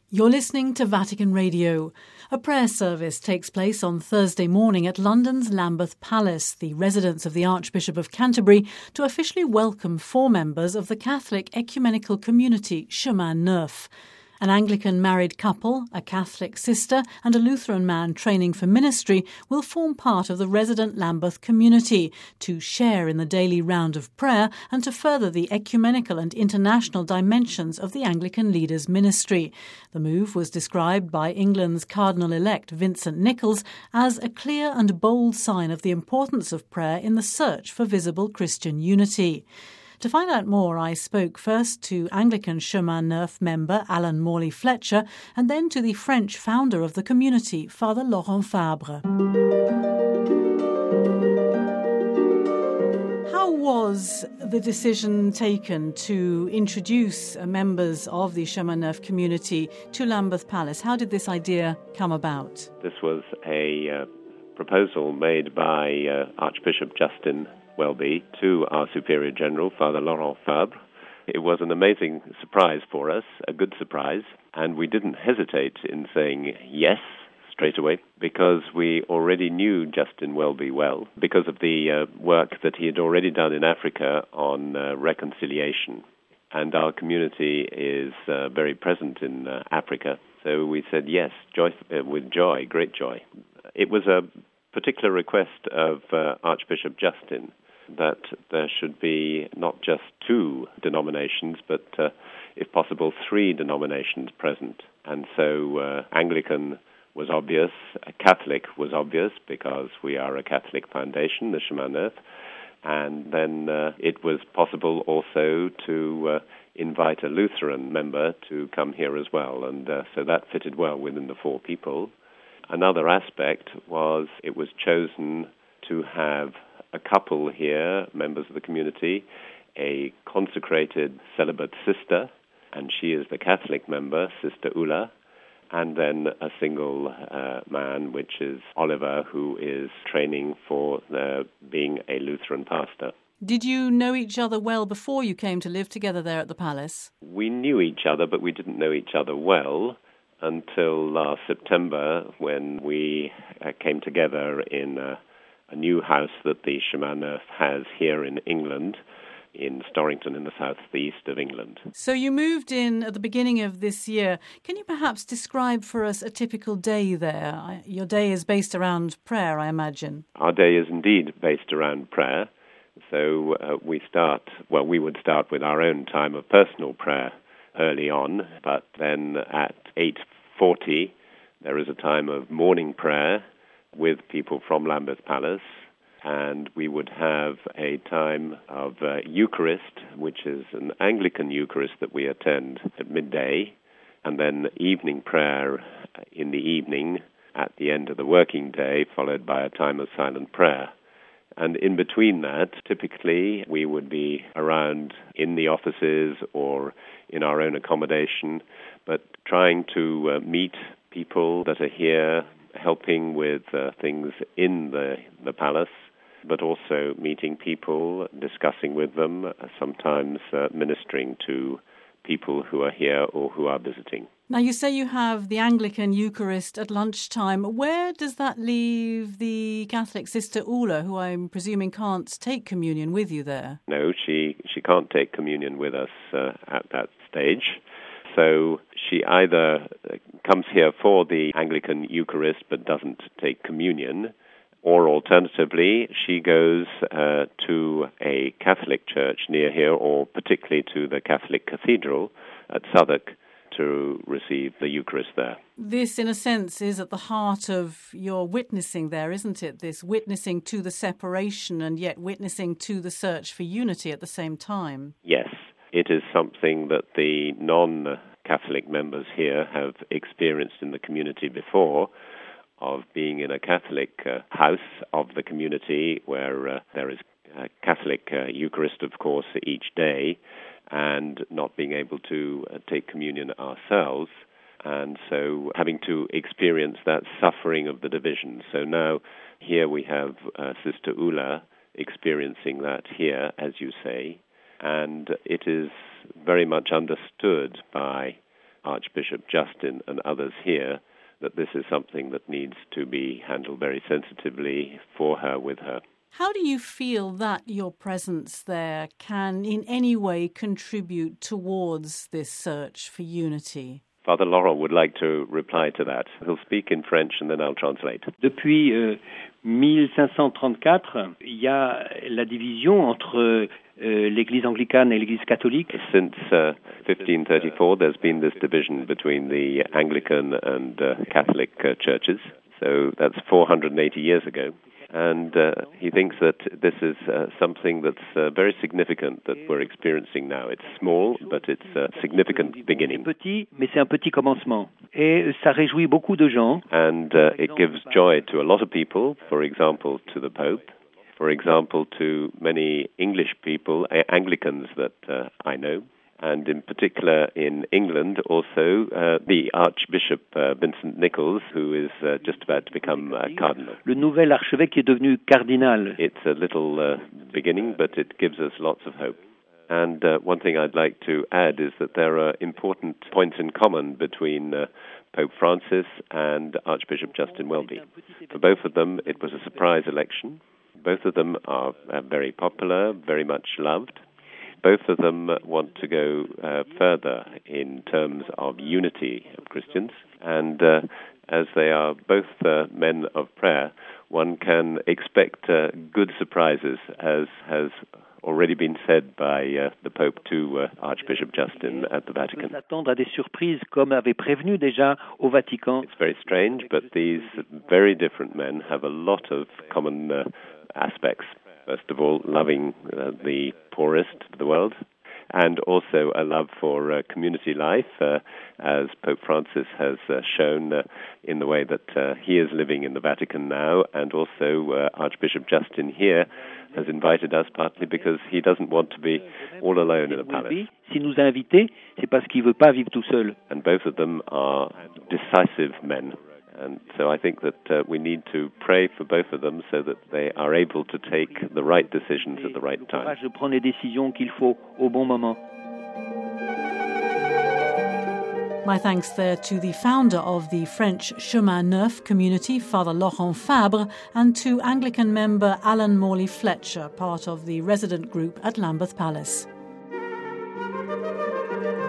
You're listening to Vatican Radio. A prayer service takes place on Thursday morning at London's Lambeth Palace, the residence of the Archbishop of Canterbury, to officially welcome 4 members of the Catholic ecumenical community Chemin Neuf. An Anglican married couple, a Catholic sister and a Lutheran man training for ministry will form part of the resident Lambeth community to share in the daily round of prayer and to further the ecumenical and international dimensions of the Anglican leaders' ministry. The move was described by England's Cardinal-elect Vincent Nichols as a clear and bold sign of the importance of prayer in the search for visible Christian unity. To find out more, I spoke first to Anglican Chemin Neuf member Alan Morley-Fletcher and then to the French founder of the community, Father Laurent Fabre. How was the decision taken to introduce members of the Chemin Neuf community to Lambeth Palace? How did this idea come about? This was a proposal made by Archbishop Justin Welby to our Superior General, Father Laurent Fabre. It was an amazing surprise for us, a good surprise, and we didn't hesitate in saying yes straight away because we already knew Justin Welby well because of the work that he had already done in Africa on reconciliation. And our community is very present in Africa, so we said yes, with joy, great joy. It was a particular request of Archbishop Justin that there should be not just 2 denominations, but if possible 3 denominations present. And so Anglican was obvious, Catholic was obvious because we are a Catholic foundation, the Chemin Neuf, and then it was possible also to invite a Lutheran member to come here as well, and so that fitted well within the 4 people. Another aspect was it was chosen to have a couple here, members of the community, a consecrated celibate sister, and she is the Catholic member, Sister Ula, and then a single man, which is Oliver, who is training for being a Lutheran pastor. Did you know each other well before you came to live together there at the palace? We knew each other, but we didn't know each other well until last September when we came together in a new house that the Chemin Neuf has here in England, in Storrington in the southeast of England. So you moved in at the beginning of this year. Can you perhaps describe for us a typical day there? Your day is based around prayer, I imagine. Our day is indeed based around prayer. So we would start with our own time of personal prayer early on, but then at 8:40 there is a time of morning prayer with people from Lambeth Palace, and we would have a time of Eucharist, which is an Anglican Eucharist that we attend at midday, and then evening prayer in the evening at the end of the working day, followed by a time of silent prayer. And in between that, typically, we would be around in the offices or in our own accommodation, but trying to meet people that are here, helping with things in the palace, but also meeting people, discussing with them, sometimes ministering to people who are here or who are visiting. Now, you say you have the Anglican Eucharist at lunchtime. Where does that leave the Catholic Sister Ula, who I'm presuming can't take communion with you there? No, she can't take communion with us at that stage. So she either comes here for the Anglican Eucharist but doesn't take communion, or alternatively, she goes to a Catholic church near here, or particularly to the Catholic Cathedral at Southwark, to receive the Eucharist there. This, in a sense, is at the heart of your witnessing there, isn't it? This witnessing to the separation and yet witnessing to the search for unity at the same time. Yes, it is something that the non-Catholic members here have experienced in the community before, of being in a Catholic house of the community where there is a Catholic Eucharist, of course, each day, and not being able to take communion ourselves, and so having to experience that suffering of the division. So now here we have Sister Ula experiencing that here, as you say, and it is very much understood by Archbishop Justin and others here that this is something that needs to be handled very sensitively for her, with her. How do you feel that your presence there can in any way contribute towards this search for unity? Father Laurent would like to reply to that. He'll speak in French and then I'll translate. Depuis 1534, il y a la division entre l'Église anglicane et l'Église catholique. Since 1534, there's been this division between the Anglican and Catholic churches. So that's 480 years ago. And he thinks that this is something that's very significant that we're experiencing now. It's small, but it's a significant beginning. C'est petit, mais c'est un petit commencement. Et ça réjouit beaucoup de gens. And it gives joy to a lot of people, for example, to the Pope, for example, to many English people, Anglicans that I know. And in particular in England also, the Archbishop Vincent Nichols, who is just about to become cardinal. Le nouvel archevêque est devenu cardinal. It's a little beginning, but it gives us lots of hope. And one thing I'd like to add is that there are important points in common between Pope Francis and Archbishop Justin Welby. For both of them, it was a surprise election. Both of them are very popular, very much loved. Both of them want to go further in terms of unity of Christians. And as they are both men of prayer, one can expect good surprises, as has already been said by the Pope to Archbishop Justin at the Vatican. On peut s'attendre à des surprises, comme avait prévenu déjà au Vatican. It's very strange, but these very different men have a lot of common aspects. First of all, loving the poorest of the world, and also a love for community life, as Pope Francis has shown in the way that he is living in the Vatican now, and also Archbishop Justin here has invited us partly because he doesn't want to be all alone in a palace. S'il nous a invités, c'est parce qu'il veut pas vivre tout seul. And both of them are decisive men. And so I think that we need to pray for both of them so that they are able to take the right decisions at the right time. Je prends les décisions qu'il faut au bon moment. My thanks there to the founder of the French Chemin Neuf community, Father Laurent Fabre, and to Anglican member Alan Morley Fletcher, part of the resident group at Lambeth Palace.